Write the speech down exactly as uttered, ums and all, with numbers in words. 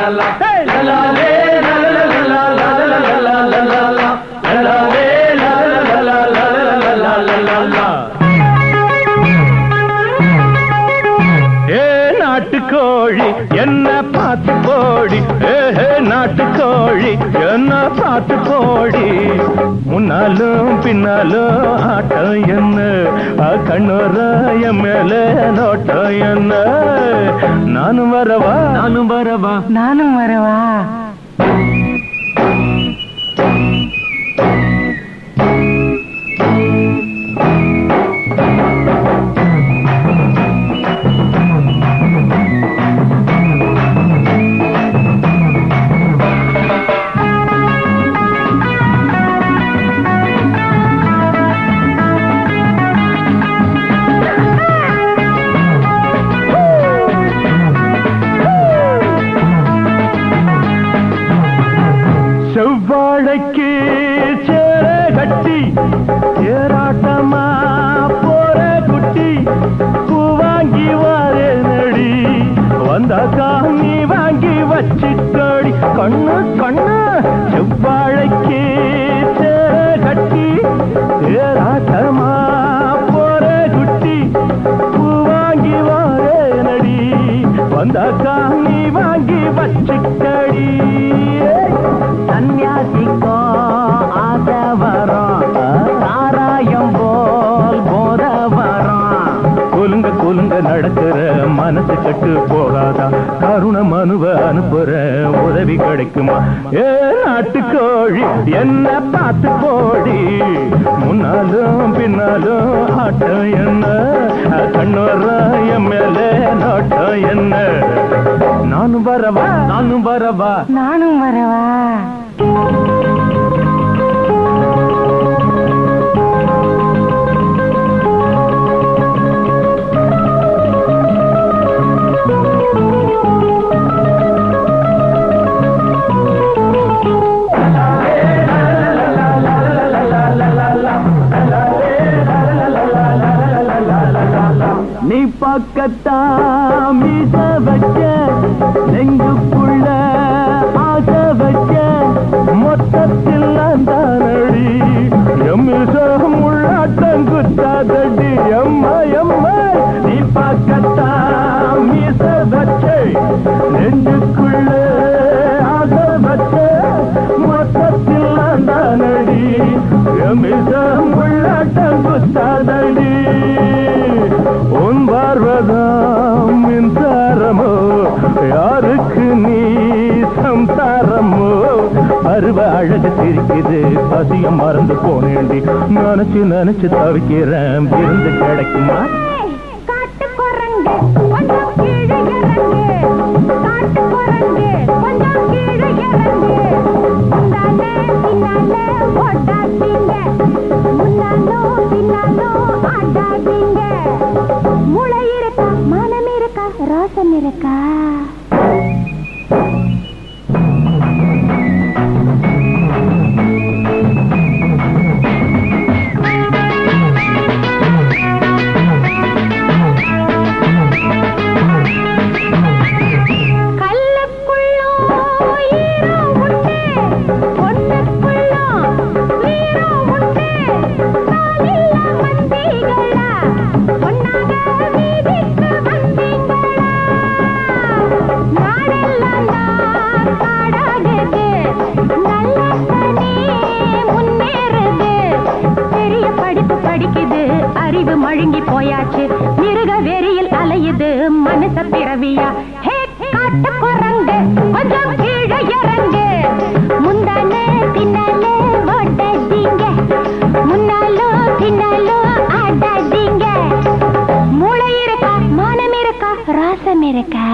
நாட்டுக்கோழி என்ன பார்த்து போடி, ஏஹே நாட்டுக்கோழி என்ன பார்த்து போடி. முன்னாலும் பின்னாலும் ஆட்டம் என்ன, கண்ணோர என் மேல நோட்டம் என்ன. நானும் வரவா நானும் வரவா நானும் வரவா. செவ்வாழைக்கு சேர கட்டி ஏராட்டமா போற குட்டி, பூ வாங்கி வாரே நடி வந்தாக்கா நீ வாங்கி வச்சிட்டடி கண்ணு கண்ணு. செவ்வாழைக்கு சேர கட்டி ஏராட்டமா போற குட்டி, பூ வாங்கி வாரே நடி வந்தாக்கா நீ வாங்கி வச்சிட்டடி. சன்னியாசிக்கோ ஆசை வரும், சாராயம் போல் போத வரும். குலுங்க குலுங்க நடக்கிற மனசு கட்டு போகாதா, கருண மனுவ அனுப்புற உதவி கிடைக்குமா. ஏ நாட்டுக்கோழி என்ன பார்த்து போடி, முன்னாலும் பின்னாலும் ஆட்டம் என்ன, கண்ணோர என் மேல நோட்டம் என்ன. நானும் வரவா நானும் வரவா நானும் வரவா. நீ பக்கத்தா மீச வச்ச, நெஞ்சுக்குள்ள ஆசை வச்ச, மொத்தத்தில் நடி எம்மிச முள்ளாட்டம் குத்தாதடி எம்மா எம்மா. நீ பக்கத்தா மீச வச்ச, நெஞ்சுக்குள்ள ஆசை வச்ச, மொத்தத்தில் நடி எம்மிச முள்ளாட்டம் குத்தாதடி. உன் பார்வதாம் மின்சாரமோ, யாருக்கு நீ சம்சாரமோ. அருவ அழகு சிரிக்குது பசியம் மறந்து போனேண்டி, நினைச்சு நினைச்சு தவிக்கிறேன் விருந்து கிடைக்குமா. காட்டு குரங்கு கொஞ்சம் கீழே இறங்கு, காட்டு குரங்கு கொஞ்சம் கீழே இறங்கு. முன்னாலே பின்னாலே ஓட்டாதீங்க, முன்னாலோ பின்னாலோ ஆடாதீங்க. மூளை இருக்கா மனம் இருக்கா ரோசம் இருக்கா. அறிவு மழுங்கி போயாச்சு, மிருக வெறியில் அலையுது மனுஷ பிறவியா. ஹே காட்டு குரங்கு கொஞ்சம் கீழே இறங்கு, முந்தானே பின்னாலே ஓட்டாதீங்க, முன்னாலோ பின்னாலோ ஆடாதீங்க. மூளை இருக்கா மனம் இருக்கா ராசம் இருக்கா.